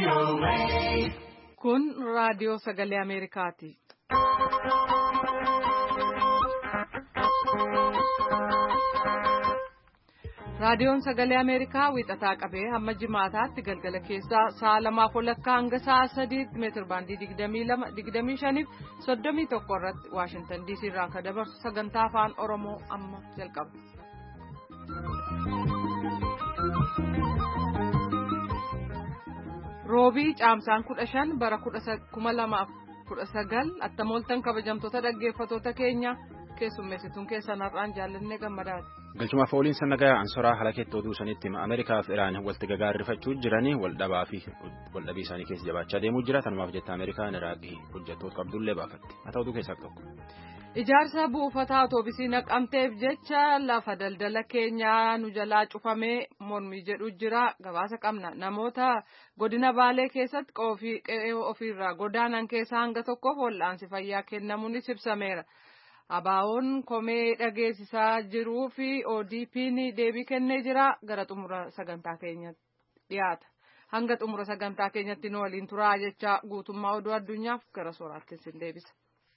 Kun raadiyoo sagalee Ameerikaati. Raadiyoon sagalee Ameerikaa wiixataa qabee hamma jimaataatti galgala keessaa sa'a 2:00 hanga sa'a 3 meetir baandii 22, 25 fi 31 irratti Waashingtan DC irraa kan dabarsu sagantaa afaan Oromoo amma jalqaba. Roobii caamsaan 15 bara 2019 attamooltan kabajamtoota dhaggeeffatoota keenya keessummeessituun keessan har'aan jaallannee gammadaati. Galchumaaf ooliin sannagaa ansoraa halakeetti oduu sanitti Ameerikaa fi Iraan walitti gagaarrifachuu jiranii waldhabii isaanii keessa jabaachaa deemuu jira. Tanumaaf jetta Ameerikaan Iraaqii hojjettoota qabdullee baafatti. Haa ta'utu keessaa tokko. Ijaarsa buufataa Otoobisii Naqamteef jecha lafa daldala keenyaa nu jalaa cufamee mormii jedhu jira. Gabaasa qabna. Namoota godina Baalee keessatti qe'ee ofiirraa godaanan keessaa hanga tokkoof wal'aansi fayyaa kennamuunis ibsameera. Abaawoon komee dhageessisaa jiruu fi ODP'n deebii kennee jira. Gara xumura sagantaa keenyatti dhiyaata. Hanga xumura sagantaa keenyatti nu waliin turaa jecha guutummaa oduu addunyaaf gara sooraatti sin deebisa.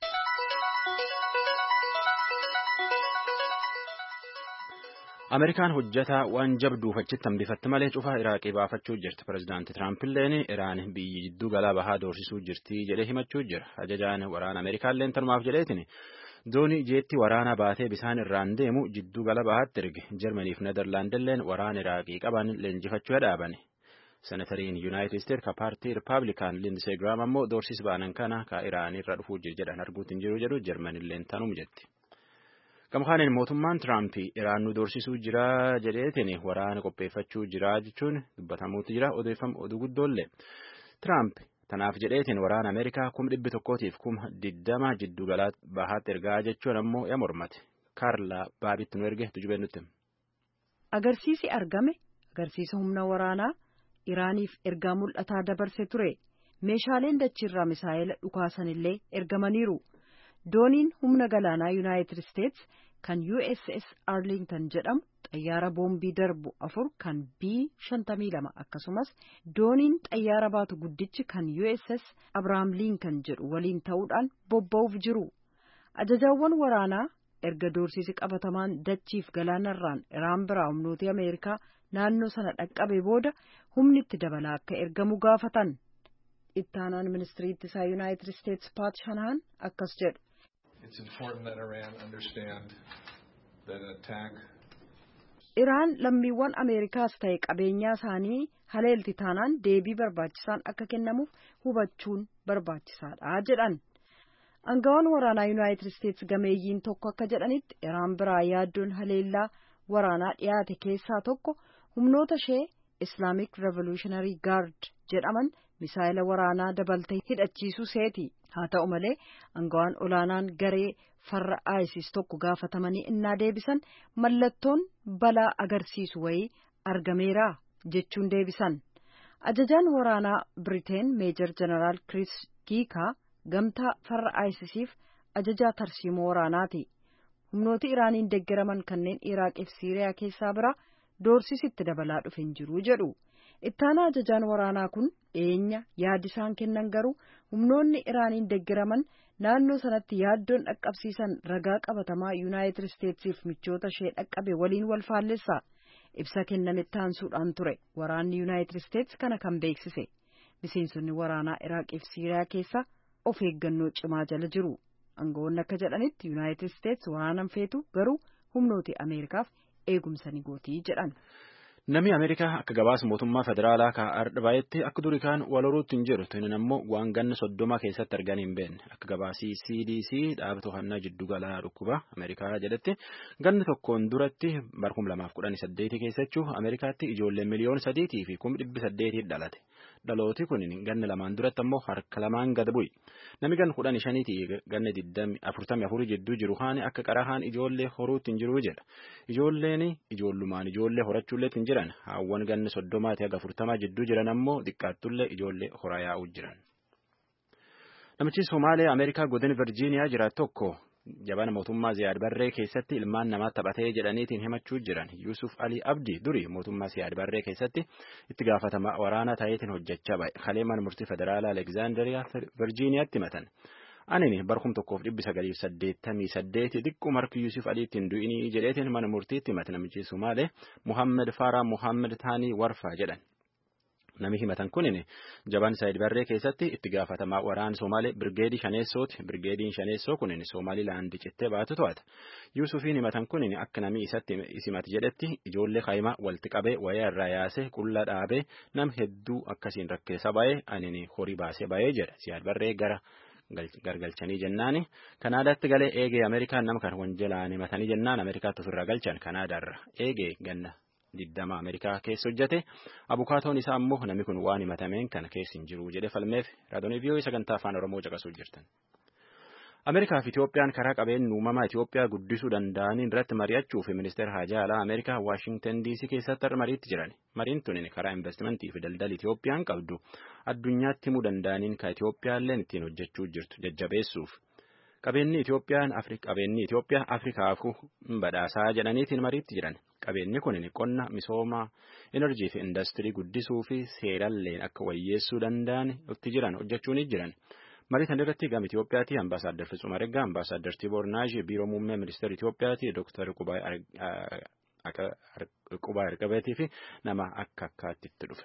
Ameerikaan hojjetaa waan jabduuf achitti hambifatte malee cufaa Iraaqii baafachuu jirti. Pireezidaantii Tiraampiilleen Iraan biyyi jidduu galaa bahaa doorsisuu jirti jedhee himachuu jira. Ajajaan waraana Ameerikaalleen tanumaaf jedheetiin doonii jeetti waraana baatee bisaan irraan deemu jidduu gala bahaatti erge. Jarmanii fi Nederlaandilleen waraana Iraaqii qaban leenjifachuu dhaabani. Senatariin Yuunaayitid Isteetsi ka paartii Rippaabilikaan Lindsey Graham ammoo doorsis baanan kana ka Iraan irra dhufuu jedhan arguutti hin jiru jedhu Jarmanilleen tanum jetti. Gamkaaniin mootummaan Tiraampii Iraan nu doorsisuu jira jedheetiin waraana qopheeffachuu jira jechuun dubbatamuutti jira oduu guddoollee. Tiraamp tanaaf jedheetiin waraana Ameerikaa 100,000tiif 20,000 jidduu galaa bahaatti ergaa jechuun ammoo yaa mormate. Kaarlaa Baabitti nu erge tujubee nutti. Agarsiisi argame agarsiisa humna waraanaa Iraaniif ergaa mul'ataa dabarse ture. Meeshaaleen dachiirraa misaa'ela dhukaasanillee ergamaniiru. Dooniin humna galaanaa Yuunaayitid Isteetsi kan USS Arlington jedhamu xayyaara boombii darbu 4 kan B-52 akkasumas dooniin xayyaara baatu guddichi kan USS Abraham Lincoln jedhu waliin ta'uudhaan bobba'uuf jiru. Ajajaawwan waraanaa erga doorsisi qabatamaan dachiif galaanarraan Iraan biraa humnooti Ameerikaa naannoo sana dhaqqabe booda humni itti dabalaa akka ergamu gaafatan. Ittaanaan ministirii ittisaa Yuunaayitid Isteetsi Pat Shanahan akkas jedhu. Iraan lammiiwwan Ameerikaas ta'e qabeenyaa isaanii haleelti taanaan deebii barbaachisaan akka kennamuuf hubachuun barbaachisaadha jedhan. Aangawaan waraanaa Yuunaayitid Isteetsi gameeyyiin tokko akka jedhanitti Iraan biraa yaaddoon haleellaa waraanaa dhiyaate keessaa tokko humnoota ishee Islamic Revolutionary Guard jedhaman misaa'ila waraanaa dabaltee hidhachiisuu seeti. Haa ta'u malee aangawaan olaanaan garee farra ISIS tokko gaafatamanii innaa deebisan mallattoon balaa agarsiisu wayii argameera jechuun deebisan. Ajajaan waraanaa Biriteen Meejor Jeneraal Chris Giikaa gamtaa farra ISISiif ajajaa tarsiimoo waraanaati. Humnooti Iraaniin deeggaraman kanneen Iraaqii fi Siiriyaa keessaa biraa doorsisitti dabalaa dhufe hin jiru jedhu. Ittaanaa ajajaan waraanaa kun dhiyeenya yaadisaan kennan garuu humnoonni Iraaniin deeggaraman naannoo sanatti yaaddoon dhaqqabsiisan ragaa qabatamaa Yuunaayitid Isteetsiif michoota ishee dhaqqabe waliin wal faallessa. Ibsa kenname taansuudhaan ture. Waraanni Yuunaayitid Isteetsi kana kan beeksise. Miseensonni waraanaa Iraaqii fi Siiriyaa keessa of eeggannoo cimaa jala jiru. Aangawoonni akka jedhanitti Yuunaayitid Isteetsi waraanan feetu garuu humnooti Ameerikaaf eegumsa ni gootii jedhan. Namni Ameerikaa akka gabaasa mootummaa federaalaa kaa'aadha baay'eetti akka durii kaan wal horuutti hin jiru. Tunin ammoo waan ganna 30 keessatti arganii hin beekne. Akka gabaasii CDC dhaaba to'annaa jiddu galaa dhukkuba Ameerikaa jedhetti ganna tokkoon duratti bara 2018 keessachuu Ameerikaatti ijoollee miliyoona 3 fi 800,000 dhalate. Dhalooti kun ganna lamaan duratti ammoo harka lamaan gad bu'i. Namni ganna 15 ganna 44 jidduu jiru haani akka qarahaan ijoollee horuutti hin jiru jedha. Ijoolleen ijoollumaan ijoollee horachuullee hin jiran. Hawwan ganna 30 haga 40 jidduu jiran ammoo xiqqaattullee ijoollee horaa yaa'uu jiran. Namichi Somaaliyaa Ameerikaa godina Virgiiniyaa jiraatu tokko jabana mootummaa Ziyaad Barree keessatti ilmaan namaa taphatee jedhaniitiin himachuu jiran Yusuf Ali Abdi duri mootummaa Ziyaad Barree keessatti itti gaafatama waraana ta'eetiin hojjechaa ba'e kalee mana murtii federaalaa Alekzaandariyaa Virjiiniyaatti himatan. Anini barkum 1988 xiqqoo marki Yusuf Aliitiin du'inii jedheetiin mana murtiitti himate namichi Sumaalee Muhammed Faraa Muhammed Taanii Warfaa jedhan. Nami himatan kunin jabaan Ziyaad Barree keessatti itti gaafatamaa waraana Somaalee Birgeedii Shaneessooti. Birgeediin Shaneessoo kunin Somaalilaandi cittee baatu to'ata. Yusufiin himatan kunin akka nami isatti isimati jedhetti ijoollee kaayimaa walitti qabee wayaa irraa yaasee qulla dhaabee nam hedduu akkasiin rakkeessa ba'ee anini horii baasee ba'ee jedha. Ziyaad Barree gargalchanii jennaani Kanaadaatti galee eegee Ameerikaan nama kan wanjalaan himatanii jennaan Ameerikaatti ofirraa galchan Kanaadaarra eegee ganna 20 Ameerikaa keessa hojjete abukaatoon isaa ammoo namni kun waan himatameen kana keessa hin jiru jedhe falmeef raadiyoo VOA sagantaa afaan Oromoo caqasuu jirtan. Ameerikaa fi Itoophiyaan karaa qabeenya uumamaa Itoophiyaa guddisuu danda'aniin irratti mari'achuuf ministeera haajaa alaa Ameerikaa Waashingtan DC keessatti mariitti jiran. Mariin tun karaa investimentii fi daldala Itoophiyaan qabdu addunyaatti himuu danda'aniin ka Itoophiyaallee ittiin hojjechuu jirtu jajjabeessuuf. Qabeenyi Itoophiyaa Afrikaafuu badhaasaa jedhaniitiin mariitti jiran. Qabeenyi kun qonna misooma enerjii fi industirii guddisuu fi seeralleen akka wayyeessuu danda'an itti jiran hojjechuun jiran. Marii tan irratti gama Itoophiyaatti ambaasaadder Fitsum Areggaa, ambaasaadder Tiboor Naaji, biiroo muummee ministeera Itoophiyaatti Dr. Qubaa Erqabeetii fi nama akkaatti itti dhufe.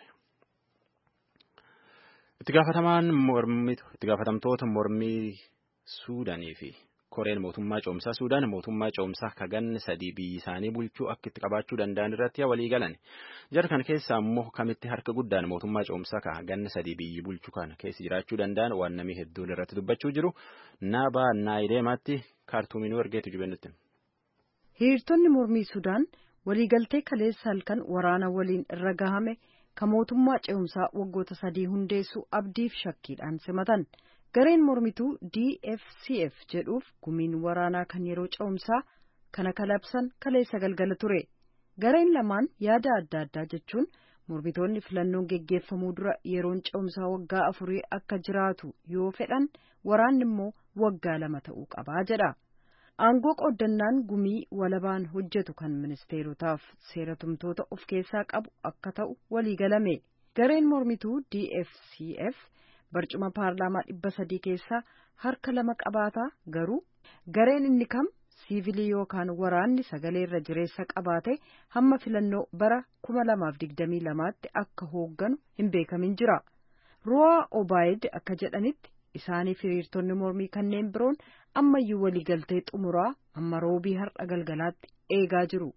Itti gaafatamtoota mormii Suudaanii fi Koreen mootummaa coomsaa Suudaan mootummaa coomsaa kaganni 3 biyyi isaanii bulchuu akka itti qabaachuu danda'an irratti walii galan. Jara kan keessaa immoo kamitti harka guddaan mootummaa coomsaa kaganni 3 biyyi bulchuu kana keessa jiraachuu danda'an waan namni hedduun irratti dubbachuu jiru. Naabaa Naayideemaatti kaartuuminuu ergeetu jubennutti. Hiriirtonni mormii Suudaan waliigaltee kaleessa halkan waraana waliin irra gahame kan mootummaa ce'umsaa waggoota 3 hundeessu abdiif shakkiidhaan simatan. Gareen mormituu DFCF jedhuuf gumiin waraanaa kan yeroo ce'umsaa kana kalabsan kaleessa galgala ture. Gareen lamaan yaada adda addaa jechuun mormitoonni filannoon geggeeffamuu dura yeroon ce'umsaa waggaa 4 akka jiraatu yoo fedhan waraanni immoo waggaa 2 ta'uu qabaa jedha. Aangoo qooddannaan gumii walabaan hojjetu kan ministeerotaaf seeratumtoota of keessaa qabu akka ta'u walii galame. Gareen mormituu DFCF barcuma paarlaamaa 300 keessaa harka 2 qabaataa garuu gareen inni kam siivilii yookaan waraanni sagalee irra jireessa qabaate hamma filannoo bara 2022tti akka hoogganu hin beekamin jira. Ruwaa Obaayid akka jedhanitti isaaniif hiriirtonni mormii kanneen biroon ammayyuu waliigaltee xumuraa amma roobii har'a galgalaatti eegaa jiru.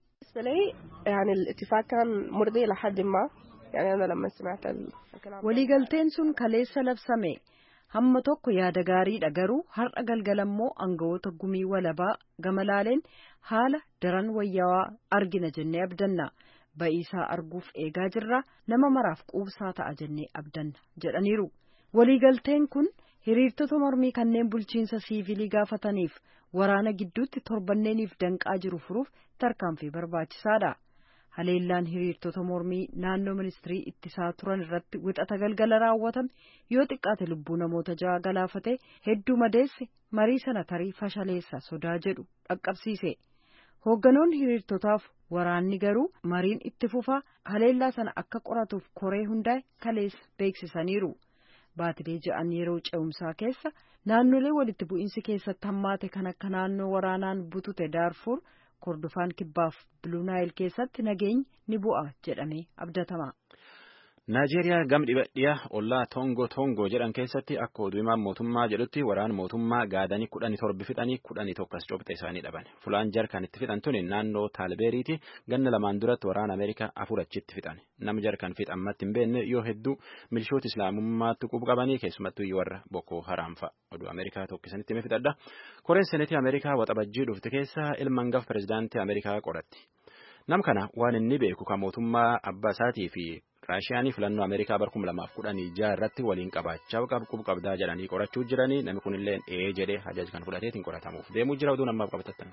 Waliigalteen sun kaleessa labsame hamma tokko yaada gaariidha garuu har'a galgalammoo aangawoota gumii walabaa gama laaleen haala daran wayyaawaa argina jennee abdanna. Ba'iisaa arguuf eegaa jirra nama maraaf quubsaa ta'a jennee abdanna jedhaniiru. Waliigalteen kun hiriirtota mormii kanneen bulchiinsa siivilii gaafataniif waraana gidduutti torbanneeniif danqaa jiru furuuf tarkaanfii barbaachisaadha. Haleellaan hiriirtota mormii naannoo ministirii ittisaa turan irratti wixata galgala raawwatame yoo xiqqaate lubbuu namoota 6 galaafate hedduu madeesse marii sana tarii fashaleessa sodaa jedhu dhaqqabsiise. Hoogganoonni hiriirtotaaf waraanni garuu mariin itti fufaa haleellaa sana akka qoratuuf koree hundaa'e kaleessa beeksisaniiru. Baatilee ja'an yeroo ce'umsaa keessa naannolee walitti bu'iinsi keessatti hammaate kan akka naannoo waraanaan butute Daarfuur Kordofaan Kibbaaf Bluu Naayil keessatti nageenyi ni bu'a jedhamee abdatama. Naajeeriyaa gam dhibadhiyaa ollaa Toongoo jedhan keessatti akka oduu himaan mootummaa jedhutti waraan mootummaa gaadanii 17 fixanii 11 as cobxe isaanii dhaban. Fulaan jarkan itti fixan tuni naannoo Taalbeeriiti ganna lamaan duratti waraan Ameerikaa 4 achitti fixan. Nama jarkan fixammatti hin beekne yoo hedduu milishoota islaamummaatti qabanii keessumattuu warra Boko Haram fa'a. Oduu Ameerikaa tokkisanitti hime fixadha. Koreen seneetii Ameerikaa waxabajjii dhufte keessa ilma hangafa pirezidaantii Ameerikaa qoratti. Nam kana waan inni beeku kan mootummaa abbaa isaatii fi Raashiyaanii filannoo Ameerikaa bara 2016 irratti waliin qabaachaa qabdaa jedhanii qorachuu jiranii namni kunillee jedhee hajaaj kan fudhateetiin qoratamuuf deemuu jira oduu namaaf qabatattan.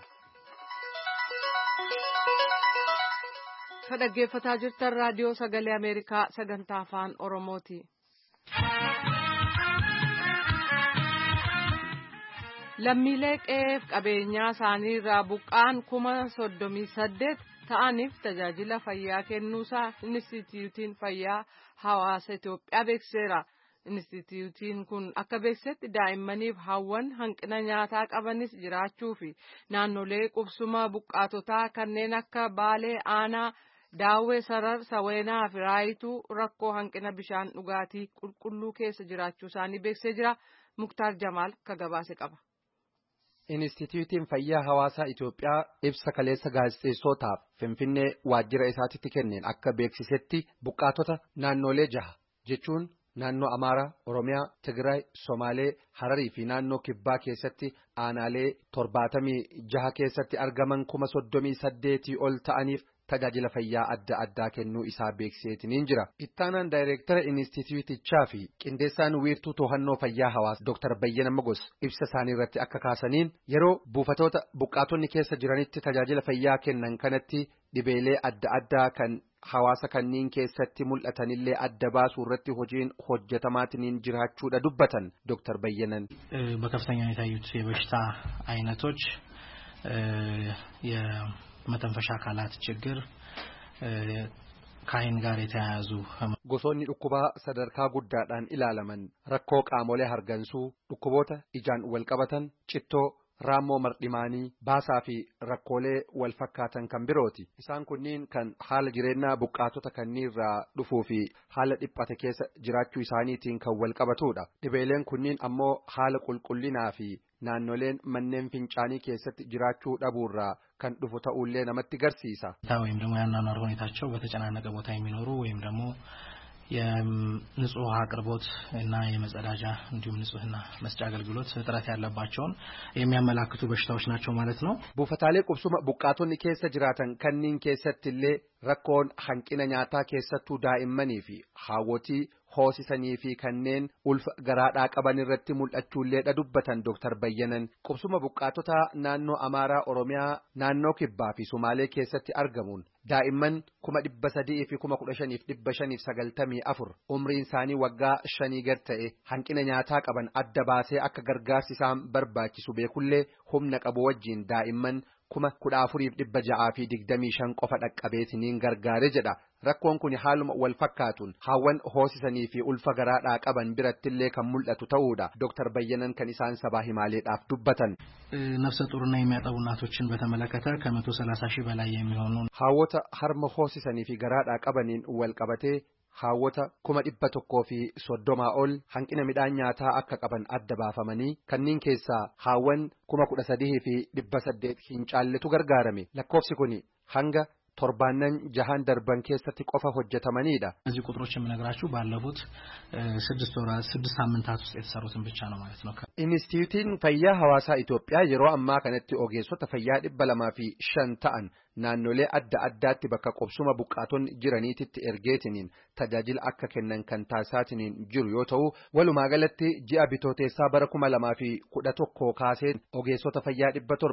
Dhaggeeffataa jirtan raadiyoo sagalee Ameerikaa sagantaa afaan Oromooti. lammiilee qe'eef qabeenyaa isaanii irraa buqqaan 38,000 ta'aniif tajaajila fayyaa kennuusaa Inistituutiin Fayyaa Hawaasa Itoophiyaa beekseera. Inistituutiin kun akka beeksetti daa'immaniif hawwan hanqina nyaataa qabanis jiraachuu fi naannolee qubsuma buqqaatotaa kanneen akka Baalee Aanaa, Daawwee, Sarar, Saweenaa fi Raayituu rakkoo hanqina bishaan dhugaatii qulqulluu keessa jiraachuu isaanii beeksee jira. Muktaar Jamaal ka gabaase qaba. Inistituutiin Fayyaa Hawaasaa Itoophiyaa ibsa kaleessa gaazexeessootaaf Finfinnee waajjira isaatitti kenneen akka beeksisetti buqqaatota naannolee 6 jechuun naannoo Amaaraa, Oromiyaa, Tigraay, Somaalee, Hararii fi naannoo Kibbaa keessatti aanaalee 76 keessatti argaman 38,000 ol ta'aniif tajaajila fayyaa adda addaa kennuu isaa beeksiseetiniin jira. Ittaanaan daayireektara Inistituutichaa fi qindeessaan wiirtuu to'annoo fayyaa hawaasaa Dr. Bayyana Magos ibsa isaanii irratti akka kaasaniin yeroo buufatoota buqqaatonni keessa jiranitti tajaajila fayyaa kennan kanatti dhibeelee adda addaa kan hawaasa kanniin keessatti mul'atanillee adda baasuu irratti hojiin hojjetamaatiniin jiraachuudha dubbatan Dr. Bayyanan. በከፍተኛ የታዩት የበሽታ አይነቶች የመተንፈሻ አካላት ችግር ከአይን ጋር የተያያዙ gosoonni dhukkubaa sadarkaa guddaadhaan ilaalaman rakkoo qaamolee hargansuu dhukkuboota ijaan wal qabatan cittoo raammoo mardhimaanii baasaa fi rakkoolee wal fakkaatan kan birooti. Isaan kunniin kan haala jireenyaa buqqaatota kanniirraa dhufuu fi haala dhiphate keessa jiraachuu isaaniitiin kan wal qabatudha. Dhibeeleen kunniin ammoo haala qulqullinaa fi naannoleen manneen fincaanii keessatti jiraachuu dhabuurraa kan dhufu ta'ullee namatti garsiisa. ወይም ደግሞ ያናኗር ሁኔታቸው በተጨናነቀ ቦታ የሚኖሩ ወይም ደግሞ የንጹህ ውሃ አቅርቦት እና የመጸዳጃ እንዲሁም ንጹህና መስጫ አገልግሎት እጥረት ያለባቸውን የሚያመላክቱ በሽታዎች ናቸው ማለት ነው። buufataalee qubsuma buqqaatonni keessa jiraatan kanniin keessattillee rakkoon hanqina nyaataa keessattuu daa'immanii fi haawwotii hoosisanii fi kanneen ulfa garaadhaa qaban irratti mul'achuullee dubbatan Dr. Bayyanan qubsuma buqqaatota naannoo Amaaraa, Oromiyaa, naannoo Kibbaa fi Somaalee keessatti argamuun daa'imman 300,000 fi 15,594 umriin isaanii waggaa 5 gad ta'e hanqina nyaataa qaban adda baasee akka gargaarsi isaan barbaachisu beekullee humna qabu wajjiin daa'imman 14,625 qofa dhaqqabeetiniin gargaare jedha. Rakkoon kun haaluma wal fakkaatuun haawwan hoosisanii fi ulfa garaadhaa qaban birattillee kan mul'atu ta'uudha. Dr. Bayyanan kan isaan sabaa himaaleedhaaf dubbatan. ነፍሰ ጡርና የሚያጠቡ እናቶችን በተመለከተ ከ130,000 በላይ የሚሆኑ haawwota harma hoosisanii fi garaadhaa qabaniin wal qabatee haawwota 130 ol hanqina midhaan nyaataa akka qaban adda baafamanii kanniin keessaa haawwan 13,800 hin caalletu gargaarame. Lakkoofsi kun hanga torbaannan 6 darban keessatti qofa hojjetamanidha. እዚህ ቁጥሮች የምነግራችሁ ባለፉት 6 ሳምንታት ውስጥ የተሰሩትን ብቻ ነው ማለት ነው። Inistituutiin Fayyaa Hawaasaa Itoophiyaa yeroo ammaa kanatti ogeessota fayyaa 205 ta'an naannolee adda addaatti bakka qubsuma buqqaatonni jiraniititti ergeetiniin tajaajila akka kennan kan taasisaatiniin jiru yoo ta'u walumaa galatti ji'a bitooteessaa bara 2011 kaasee ogeessota fayyaa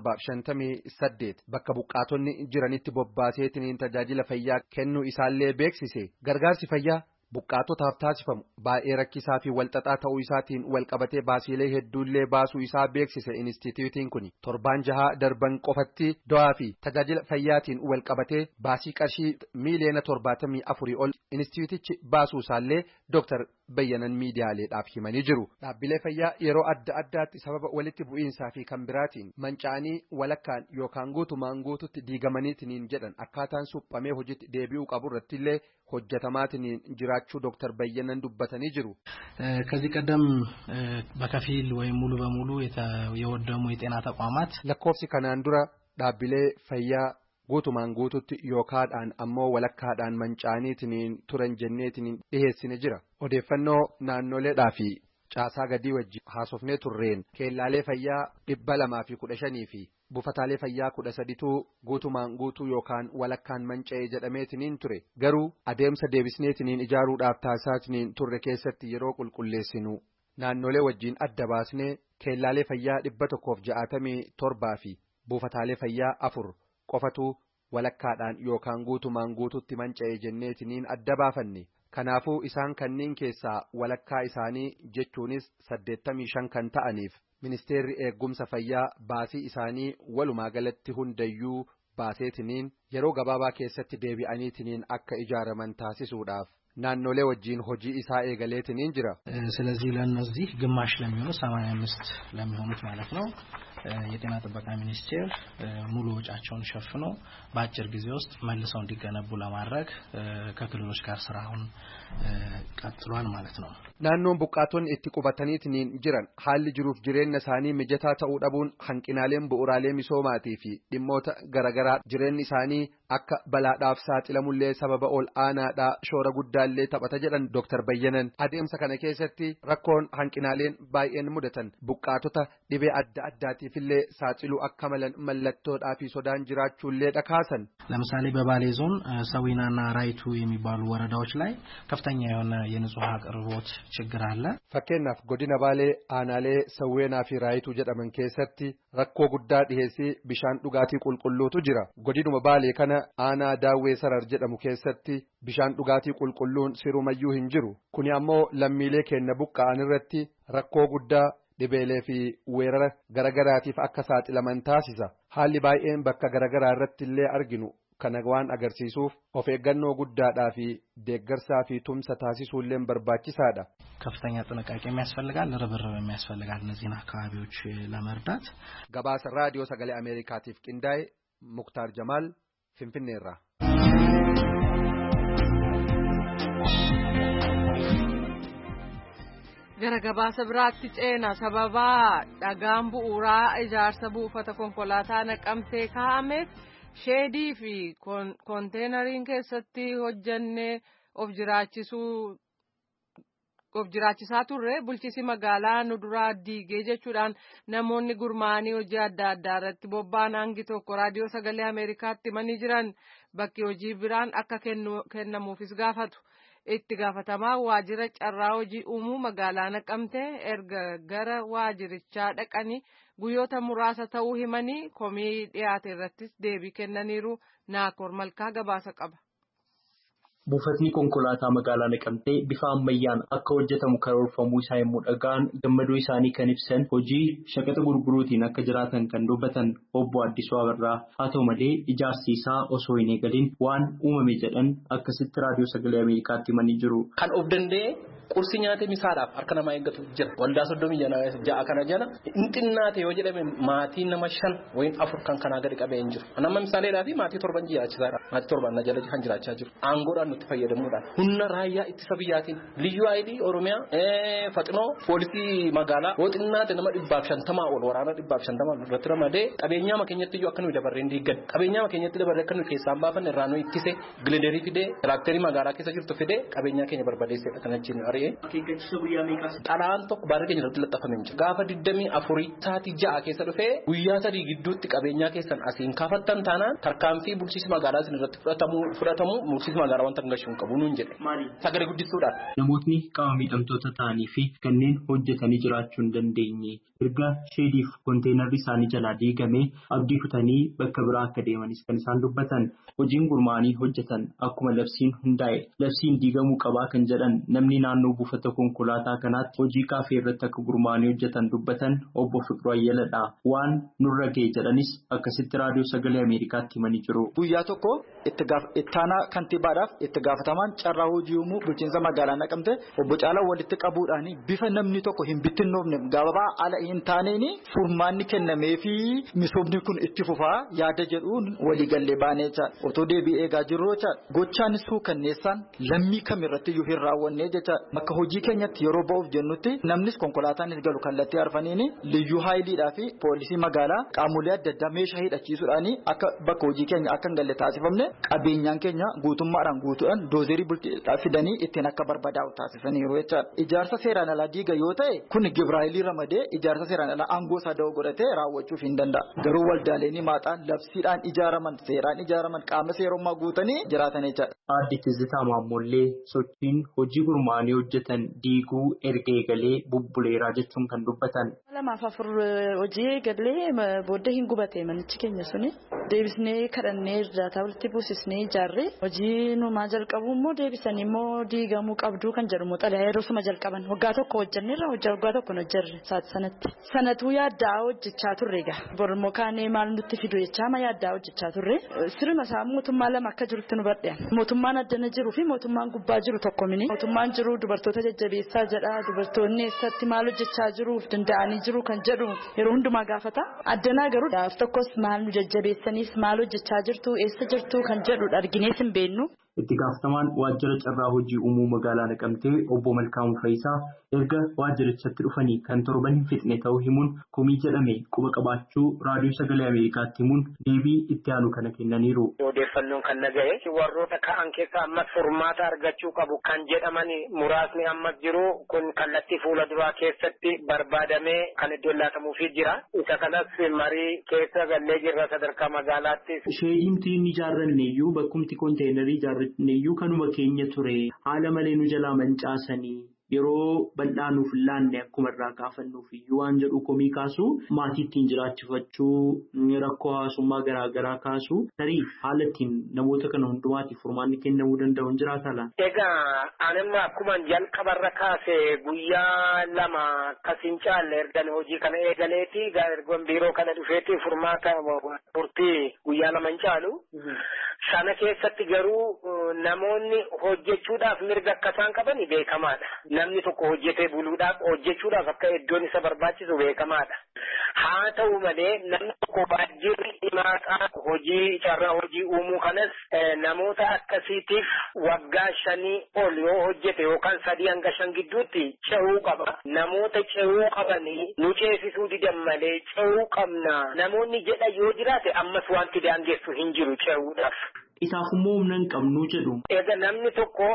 758 bakka buqqaatonni jiranitti bobbaaseetiniin tajaajila fayyaa kennuu isaallee beeksise. Gargaarsi fayyaa buqqaatotaaf taasifamu baay'ee rakkisaa fi walxaxaa ta'uu isaatiin wal qabatee baasiilee hedduullee baasuu isaa beeksise. Inistituutiin kun torbaan 6 darban qofatti do'aa fi tajaajila fayyaatiin wal qabatee baasii qarshii miiliyoona 74 ol inistituutichi baasuu isaallee Dr. Bayyanan miidiyaaleedhaaf himanii jiru. Dhaabbilee fayyaa yeroo adda addaatti sababa walitti bu'iinsaa fi kan biraatiin manca'anii walakkaan yookaan guutumaan guututti diigamaniitiniin jedhan akkaataan suphamee hojiitti deebi'uu qabu irrattillee hojjetamaatiniin jiraachuu Dr. Bayyanan dubbatanii jiru. ከዚህ ቀደም በከፊል ወይም ሙሉ በሙሉ የወደሙ የጤና ተቋማት lakkoofsi kanaan dura dhaabbilee fayyaa guutumaan guututti yookaadhaan ammoo walakkaadhaan manca'aniitiniin turan jenneetiniin dhiheessine jira. Odeeffannoo naannoleedhaa fi caasaa gadii wajjin haasofnee turreen keellaalee fayyaa 215 fi buufataalee fayyaa 13tu guutumaan guutuu yookaan walakkaan manca'ee jedhameetiniin ture. Garuu adeemsa deebisneetiniin ijaaruudhaaf taasisaatiniin turre keessatti yeroo qulqulleessinu naannolee wajjin adda baasnee keellaalee fayyaa 167 fi buufataalee fayyaa 4 qofatu walakkaadhaan yookaan guutumaan guututti manca'ee jenneetiniin adda baafanne. Kanaafuu isaan kanneen keessaa walakkaa isaanii jechuunis 85 kan ta'aniif ministeerri eegumsa fayyaa baasii isaanii walumaa galatti hundayyuu baaseetiniin yeroo gabaabaa keessatti deebi'aniitiniin akka ijaaraman taasisuudhaaf naannolee wajjiin hojii isaa eegaleetiniin jira. ስለዚህ ለነዚህ ግማሽ ለሚሆኑ 85 ለሚሆኑት ማለት ነው የጤና ጥበቃ ሚኒስቴር ሙሉ ወጫቸውን ሸፍኖ በአጭር ጊዜ ውስጥ መልሰው እንዲገነቡ ለማድረግ ከክልሎች ጋር ስራውን ቀጥሏል ማለት ነው። ናኖን ቡቃቶን itti qubataniitiin jiran haalli jiruuf jireenya isaanii mijataa ta'uu dhabuun hanqinaaleen bu'uuraalee misoomaatii fi dhimmoota garagaraa jireenyi isaanii akka balaadhaaf saaxilamullee sababa ol aanaadhaa shoora guddaallee taphata jedhan Dr. Bayyanan adeemsa kana keessatti rakkoon hanqinaaleen baay'een mudatan buqqaatota dhibee adda addaatiifillee saaxiluu akka malan mallattoodhaa fi sodaan jiraachuullee dhakaasan. ለምሳሌ በባሌ ዞን ሰዊናና ራይቱ የሚባሉ ወረዳዎች ላይ ከፍተኛ የሆነ የንጹህ አቅርቦት ችግር አለ። fakkeenyaaf godina baalee aanaalee sawweenaa fi raayituu jedhaman keessatti rakkoo guddaa dhiheessii bishaan dhugaatii qulqulluutu jira. godinuma baalee kana aanaa daawwee sarar jedhamu keessatti bishaan dhugaatii qulqulluun sirumayyuu hin jiru. kuni ammoo lammiilee keenya buqqa'an irratti rakkoo guddaa dhibeelee fi weerara garagaraatiif akka saaxilaman taasisa. haalli baay'een bakka garagaraa irratti illee arginu kana waan agarsiisuuf of eeggannoo guddaadhaa fi deeggarsaa fi tumsa taasisuullee barbaachisaadha. ከፍተኛ ጥንቃቄ የሚያስፈልጋል ርብርብ የሚያስፈልጋል እነዚህን አካባቢዎች ለመርዳት። gabaasa raadiyoo sagalee ameerikaatiif qindaa'e Muktaar Jamaal Finfinneerraa. gara gabaasa biraatti ceena sababa dhagaan bu'uuraa ijaarsa buufata konkolaataa Naqamtee kaa'ameef sheedii fi konteenariin keessatti hojjannee of jiraachisaa turre bulchiinsi magaalaa nu duraa diigee jechuudhaan namoonni gurmaa'anii hojii adda addaa irratti bobba'an hangi tokko raadiyoo sagalee Ameerikaatti himanii jiran bakki hojii biraan akka kennamuufis gaafatu. itti gaafatamaa waajjira carraa hojii uumuu magaalaa Naqamtee erga gara waajjirichaa dhaqanii guyyoota muraasa ta'uu himanii komii dhiyaate irrattis deebii kennaniiru. Naakoor Malkaa gabaasa qaba. Buufatni konkolaataa magaalaa Naqamtee bifa ammayyaan akka hojjetamu karoorfamuu isaa yommuu dhaga'an gammaduu isaanii kan ibsan hojii shaqaxa gurguruutiin akka jiraatan kan dubbatan obbo Addisuu Abarraa haa ta'u malee ijaarsi isaa osoo hin eegalin waan uumame jedhan akkasitti raadiyoo sagalee Ameerikaatti himanii jiru. Kan of danda'e qursi nyaatee misaadhaaf harka namaa eeggatu jira. Waldaa 36 kana jala inxinnaate yoo jedhame maatii nama 5 wayin 4 kan kanaa gadi qabee hin jiru. Nama misaaleedhaa fi maatii 7 jiraachisaadha. Maatii 7 na jala kan jiraachaa jiru. Aangoodhaan nutti fayyadamuudhaan humna raayyaa ittisa biyyaatiin liyyuu aayidii Oromiyaa faxinoo poolisii magaalaa wooxinnaate nama 150 ol waraana 150 irratti ramadee qabeenyaa keenyatti iyyuu akka nuyi dabarreen diiggan qabeenyaa keenyatti dabarree akka nuyi keessaan baafanne irraa nuyi ittise gileedarii fidee tiraakterii magaalaa keessa jirtu fidee qabeenyaa keenya barbadeessee kan achiin ari'ee akeekkachiisa guyyaa meeqaas xalaan tokko baaree keenya irratti laxxafamee jira. Gaafa 24 sa'aatii 6 keessa dhufee guyyaa 3 gidduutti qabeenyaa keessan asiin kaafattan taanaan tarkaanfii bulchiinsa magaalaa isin irratti fudhatamu bulchiinsa magaalaa wanta gashuun qabu nuun jedhe. Sagalee guddisuudhaan. Namootni qaama miidhamtoota ta'anii fi kanneen hojjetanii jiraachuu hin dandeenye erga sheediif konteenarri isaanii jalaa diigamee abdii kutanii bakka biraa akka deemanis kan isaan dubbatan hojiin gurmaa'anii hojjetan akkuma labsiin hundaa'e labsiin diigamuu qabaa kan jedhan namni naannoo buufata konkolaataa kanaatti hojii kaafee irratti akka gurmaa'anii hojjetan dubbatan obbo Fiqru Ayyaladha. Waan nurra ga'e jedhanis akkasitti raadiyoo sagalee Ameerikaatti himanii jiru. Guyyaa tokko ittaanaa kantiibaadhaaf itti gaafatamaan carraa hojii uumuu bulchiinsa magaalaa Naqamtee obbo Caalaa walitti qabuudhaan bifa namni tokko hin bittinnoofne gabaabaa ala hin taaneen furmaanni kennamee fi misoomni kun itti fufaa yaada jedhuun waliigallee baanee jecha otoo deebii eegaa jirru jecha gochaan suukanneessaan lammii kamirratti iyyuu hin raawwanne jecha bakka hojii keenyatti yeroo ba'uuf jennutti namnis konkolaataan galu kallattii arfaniin liyyuu haayiliidhaa fi poolisii magaalaa qaamolee adda addaa meeshaa hidhachiisuudhaan akka bakka hojii keenya akka hin galle taasifamne qabeenyaan keenya guutummaadhaan guutuudhaan doozerii bulchiidhaa fidanii ittiin akka barbadaa'u taasisaniiru jechaadha. Ijaarsa seeraan alaa diiga yoo ta'e kun Gibraayilii ramadee ijaarsa seeraan alaa aangoo isaa da'oo godhatee raawwachuuf hin danda'a. Garuu waldaaleen maaxaan labsiidhaan ijaaraman seeraan ijaaraman qaama seerummaa guutanii jiraatan jechaadha. Aadde Tizitaa Maammoollee sochiin hojii gurmaa'anii hojjetan diiguu erga eegalee bubbuleeraa jechuun kan dubbatan. 2-4 hojii eegalee booddee hin gubate manichi keenya suni deebisnee kadhannee irraa walitti buusisnee ijaarree hojii numaa jalqabu immoo deebisanii immoo diigamuu qabdu kan jedhu immoo xalayaa yeroo suma jalqaban waggaa tokko hojjenneerra waggaa tokko hojjerre sanatti. Sanatu yaaddaa hojjechaa turre egaa. Bormoo kaanee maal nutti fidu jechaa ma yaaddaa hojjechaa turre. Sirma isaa mootummaa lama akka jirutti nu badhean. Mootummaan addana jiruu fi mootummaan gubbaa jiru tokko mini. Mootummaan jiru dubartoota jajjabeessaa jedha. Dubartoonni eessatti maal hojjechaa jiruuf danda'anii jiru kan jedhu yeroo hundumaa gaafata. Addanaa garuu gaaf tokkos maal nu jajjabeessaniis maal hojjechaa jirtu eessa jirtu kan jedhu arginees hin beeknu. Itti gaafatamaan waajjira carraa hojii uumuu magaalaa Naqamtee obbo Malkaamuu Faayisaa erga waajjirichatti dhufanii kan torban hin fixne ta'uu himuun komii jedhame quba qabaachuu raadiyoo sagalee Ameerikaatti himuun deebii itti aanu kana kennaniiru. Odeeffannoon kan naga'e warroota ka'an keessaa ammas furmaata argachuu qabu kan jedhaman muraasni ammas jiru kun kallattii fuula duraa keessatti barbaadamee kan iddoo laatamuufii jira. Isa kanas marii keessa gallee jirra sadarkaa magaalaatti. Sheediimti inni ijaarranne iyyuu bakkumti konteenarii ijaarranne iyyuu kanuma keenya ture haala malee nu jalaa mancaasanii. Yeroo bal'aa nuuf laanne akkuma irraa kaafannuuf iyyuu waan jedhu komii kaasu maatii ittiin jiraachifachuu rakkoo hawaasummaa garaagaraa kaasu tarii haala ittiin namoota kana hundumaatiif furmaanni kennamuu danda'u hin jiraatala. Egaa anamma akkuma jalqabarra kaase guyyaa lama akkasiin caalle ergan hojii kana eegaleeti ergoon biiroo kana dhufeeti furmaata turtii guyyaa lama hin caalu. Sana keessatti garuu namoonni hojjechuudhaaf mirga akka isaan qaban beekamaadha. Namni tokko hojjetee buluudhaaf hojjechuudhaaf akka iddoon isa barbaachisu beekamaadha. Haa ta'u malee namni tokko waajjirri dhimaataa hojii carraa hojii uumuu kanas namoota akkasiitiif waggaa 5 ol yoo hojjete yookaan 3 hanga 5 gidduutti ce'uu qaba. Namoota ce'uu qabanii nu ceesisuu didan malee ce'uu qabna. Namoonni jedha yoo jiraate ammas wanti daangessu hin jiru ce'uudhaaf. Isaaf immoo humna hin qabnu jedhu. Egaa namni tokko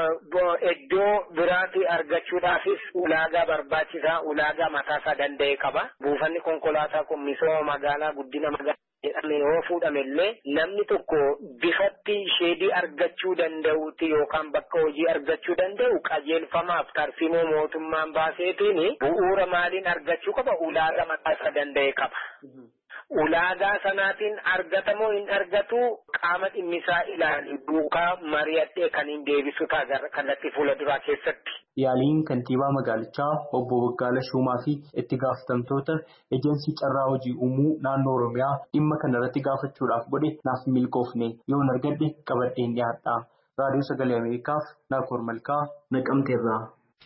iddoo biraatti argachuudhaafis ulaagaa barbaachisaa ulaagaa mataasaa danda'e qaba. Buufanni konkolaataa kun misooma magaalaa guddina magaalaa jedhamee yoo fuudhamellee namni tokko bifatti sheedii argachuu danda'uuti yookaan bakka hojii argachuu danda'u qajeelfamaaf tarsiimoo mootummaan baaseetiin bu'uura maaliin argachuu qaba ulaagaa mataasaa danda'e qaba. Ulaagaa sanaatiin argatamoo hin argatu qaama dhimmisaa ilaalu duukaa mari'adhee kan hin deebisu ta'a kallattii fuula duraa keessatti. Yaaliin kantiibaa magaalichaa obbo Waggaala Shumaa fi itti gaafatamtoota ejensii carraa hojii uumuu naannoo Oromiyaa dhimma kana irratti gaafachuudhaaf godhe naaf milkoofne yoon argadhe qabadheen dhiyaadha. Raadiyoo Sagalee Ameerikaaf Naakoor Malkaa Naqamteerraa.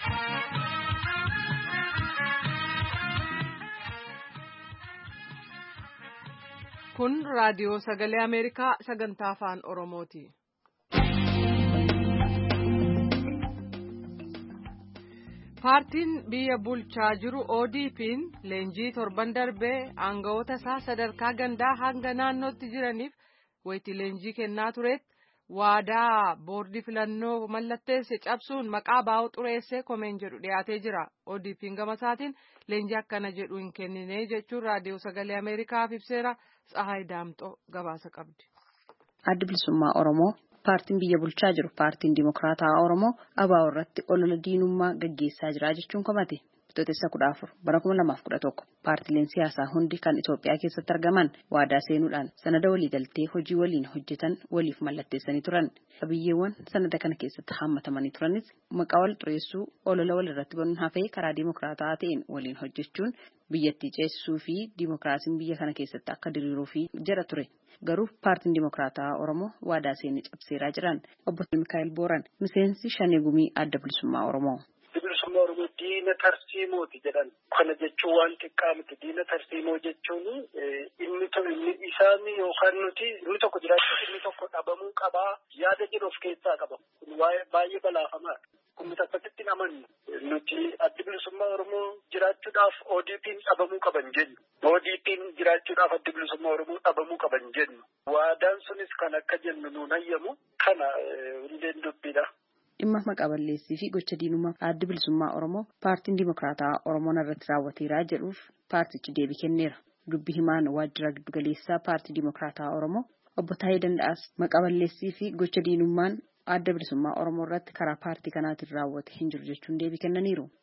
Kun raadiyoo sagalee Ameerikaa sagantaa afaan Oromooti. Paartiin biyya bulchaa jiru ODP'n leenjii torban darbee aangawoota isaa sadarkaa gandaa hanga naannootti jiraniif wayitii leenjii kennaa turetti waadaa boordii filannoo mallatteesse cabsuun maqaa baa'u xureessee komeen jedhu dhiyaatee jira. ODP'n gama isaatiin leenjii akkana jedhu hin kennine jechuun raadiyoo sagalee Ameerikaaf ibseera. Tsahaay Daamxoo gabaasa qabdi. Adda Bilisummaa Oromoo paartiin biyya bulchaa jiru paartiin Dimokiraataa Oromoo ABO irratti olola diinummaa gaggeessaa jira jechuun komate. Bitootessa 14 bara 2011 paartileen siyaasaa hundi kan Itoophiyaa keessatti argaman waadaa seenuudhaan sanada waliigaltee hojii waliin hojjetan waliif mallatteessanii turan. Qabiyyeewwan sanada kana keessatti hammatamanii turanis maqaa wal xureessuu olola walirratti banuun hafee karaa Dimokiraataa ta'een waliin hojjechuun biyyattii ceesisuu fi Dimokiraasiin biyya kana keessatti akka diriiruu fi jira ture. Garuu paartiin Dimokiraataa Oromoo waadaa seenee cabseeraa jiran obbo Mikaa'el Booran miseensi Shanee Gumii Adda Bilisummaa Oromoo. Bilisummaa Oromoo diina tarsiimooti jedhan. Kana jechuun waan xiqqaa miti. Diina tarsiimoo jechuun inni isaan yookaan nuti inni tokko jiraachuuf inni tokko dhabamuu qabaa yaada jedhu of keessaa qaba. Kun baay'ee balaafamaadha. Kun nuti akkasitti amannu. Nuti addi bilisummaa Oromoo jiraachuudhaaf ODP'n dhabamuu qaban jennu. ODP'n jiraachuudhaaf addi bilisummaa Oromoo dhabamuu qaban jennu. Waadaan sunis kan akka jennu nuun hayyamu kana hundeen dubbiidha. Dhimma maqaa balleessii fi gocha diinummaa adda bilisummaa Oromoo paartiin Dimokiraataa Oromoon irratti raawwateera jedhuuf paartichi deebii kenneera. Dubbi himaan waajjira giddugaleessaa paartii Dimokiraataa Oromoo obbo Taayee Danda'aas maqaa balleessii fi gocha diinummaan adda bilisummaa Oromoo irratti karaa paartii kanaatiin raawwate hin jiru jechuun deebii kennaniiru.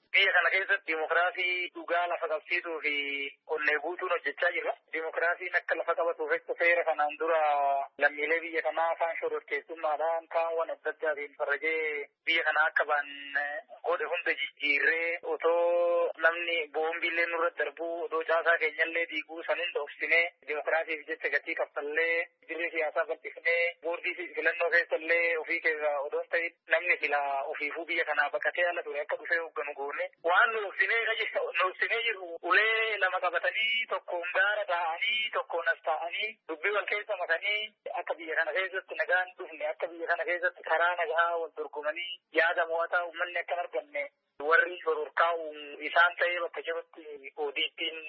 biyya kana keessatti dimokiraasii dhugaa lafa qabsiisuu fi qonnee guutuun hojjechaa jira. Dimokiraasiin akka lafa qabatuuf seera kanaan dura lammiilee biyya kanaa afaan shororkeessummaadhaan kaawwan adda addaatiin farrajee biyya kanaa akka ba'an godhe hunda jijjiirree otoo namni boombiillee nurratti darbuu odoo caasaa keenyallee diiguu san hunda obsinee dimokiraasiif jecha gatii kaffallee dirree siyaasaa bal'ifnee boordii filannoo keessallee ofii keessa odoon ta'e namni fila ofiifuu biyya kanaa baqatee ala ture akka dhufee hoogganu goone waan nu obsinee jiru ulee lama qabatanii tokkoon gaara taa'anii tokkoon as taa'anii dubbii wal keessa makanii akka biyya kana keessatti nagaan dhufne akka biyya kana keessatti karaa nagaa wal dorgomanii yaada mo'ataa uummanni akka arganne warri shororkaa'u isaan ta'ee bakka jirutti ODP'n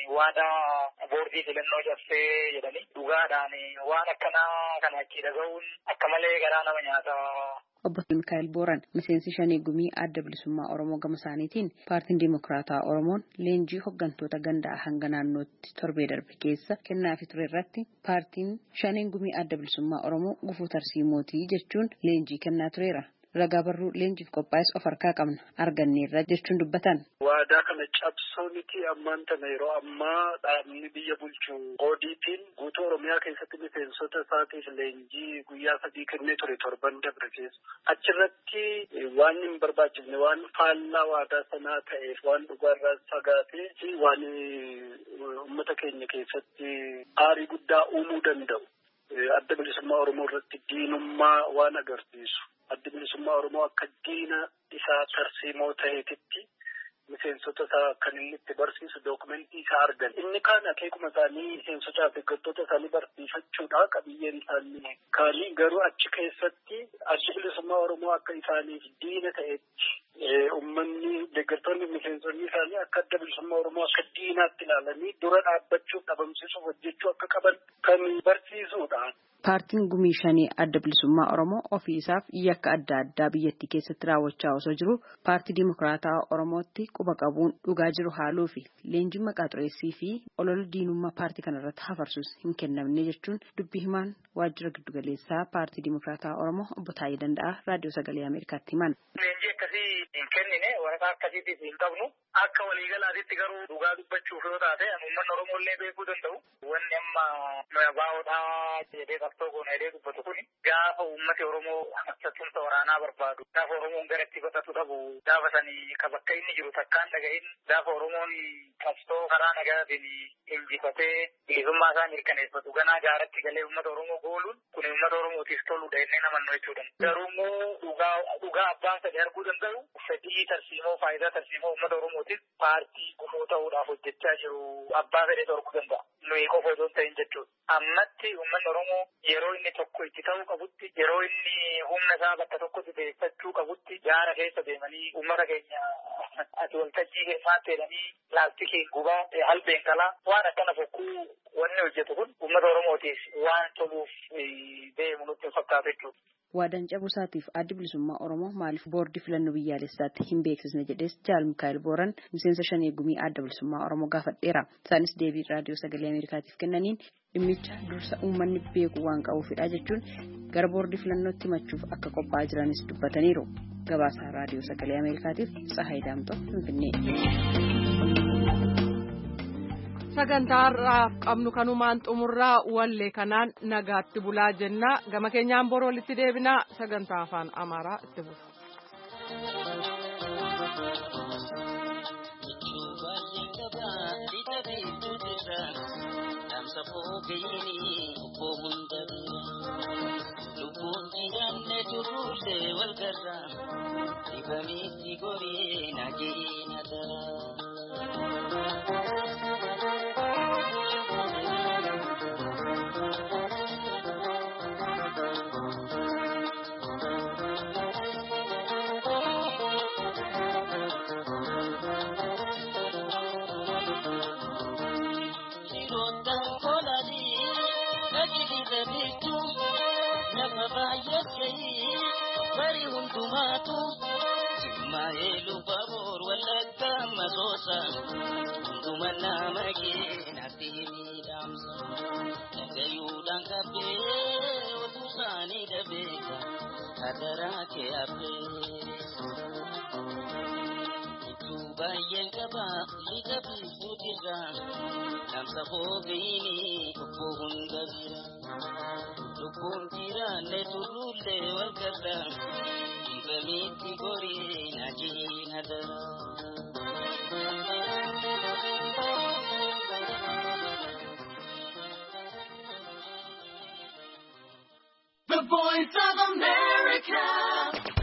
waadaa boordii filannoo cabsee jedhanii dhugaadhaan waan akkanaa kana achii dhaga'uun akka malee garaa nama nyaata. Obbo Mikaa'el Booran miseensi Shanee Gumii Adda Bilisummaa Oromoo gama isaaniitiin paartiin Dimokiraataa Oromoon leenjii hooggantoota gandaa hanga naannootti torbee darbe keessa kennaafi ture irratti paartiin Shanee Gumii Adda Bilisummaa Oromoo gufuu tarsiimootii jechuun leenjii kennaa tureera. Ragaa barruu leenjiif qophaa'es of harkaa qabna arganneerra jechuun dubbatan. Waadaa kana cabsooniti ammaan tana yeroo ammaa dhaabni biyya bulchu ODP'n guutuu Oromiyaa keessatti miseensota isaatiif leenjii guyyaa 3 kennee ture torban dabre keessa. Achirratti waan hin barbaachifne waan faallaa waadaa sanaa ta'eef waan dhugaarraa fagaatee fi waan uummata keenya keessatti aarii guddaa uumuu danda'u. Adda bilisummaa Oromoo irratti diinummaa waan agarsiisu. Adda bilisummaa Oromoo akka diina isaa tarsiimoo ta'eetitti miseensota isaa kan inni itti barsiisu dookumentii isaa argan. Inni kaan akeekuma isaanii miseensotaa fi deeggartoota isaanii barsiifachuudha qabiyyeen isaanii. Kaanii garuu achi keessatti adda bilisummaa Oromoo akka isaaniif diina ta'etti uummanni deeggartoonni miseensonni isaanii akka adda bilisummaa Oromoo akka diinaatti ilaalanii dura dhaabbachuuf dhabamsiisuuf hojjechuu akka qaban kan barsiisuudha. Paartiin Gumii Shanee Adda Bilisummaa Oromoo ofii isaaf yakka adda addaa biyyattii keessatti raawwachaa osoo jiru paartii Dimokiraataa Oromootti quba qabuun dhugaa jiru haaluu fi leenjii maqaa xureessii fi olola diinummaa paartii kanarratti hafarsuus hin kennamne jechuun dubbii himaan waajjira giddugaleessaa paartii Dimokiraataa Oromoo obbo Taayii Danda'aa raadiyoo sagalee Ameerikaatti himan. Leenjii akkasii hin kennine waraqaa akkasiitiif hin qabnu akka waliigalaatitti garuu dhugaa dubbachuuf yoo taate uummanni Oromooillee beekuu danda'u wanni amma baa'oodhaa jedhee qabsoo goona jedhee dubbatu kun gaafa uummati Oromoo tumsa waraanaa barbaadu gaafa Oromoon gara itti godhatu dhabu gaafa sanii ka bakka inni jiru takkaan dhaga'in gaafa Oromoon qabsoo karaa nagaatiin injifatee bilisummaa isaa mirkaneeffatu ganaa gaaratti galee uummata Oromoo gooluun kun uummata Oromootiif toludha jennee namannu jechuudha. Garuu immoo dhugaa abbaan sadii arguu danda'u fedhii tarsiimoo faayidaa tarsiimoo uummata Oromootiif paartii gufuu ta'uudhaaf hojjechaa jiru abbaa fedhee torkuu danda'a. Nuyi qofa osoo hin ta'in jechuudha. Ammatti uummanni Oromoo yeroo inni tokko itti ta'uu qabutti yeroo inni humna isaa bakka tokkotti deeffachuu qabutti gaara keessa deemanii uummata keenya ati waltajjii keessaatti jedhanii laastikiin gubaa halbeen qalaa waan akkana fokkuu wanni hojjetu kun uummata Oromootiif waan toluuf deemu nutti fakkaata jechuudha. Waadaan cabuu isaatiif addi bilisummaa Oromoo maaliif boordii filannoo biyyaalessaatti hin beeksisne jedhees Jaal Mikaa'el Booran miseensa Shanee Gumii Adda Bilisummaa Oromoo gaafadheera. Isaanis deebii raadiyoo sagalee Ameerikaatiif kennaniin dhimmicha dursa uummanni beeku waan qabuufidha jechuun gara boordii filannootti himachuuf akka qophaa'aa jiranis dubbataniiru. Gabaasaa raadiyoo sagalee Ameerikaatiif Tsahaay Daamtoo Finfinnee. Sagantaarraaf qabnu kanumaan xumurraa wallee kanaan nagaatti bulaa jenna gama keenyaan boroo walitti deebinaa sagantaa afaan Amaaraa itti buufa. Adara ke ape jira namsa hoogayini obbo hunda jira lubbuun jiraanne turruullee wal garra ingamitti gorii najiin hadara. The Voice of America.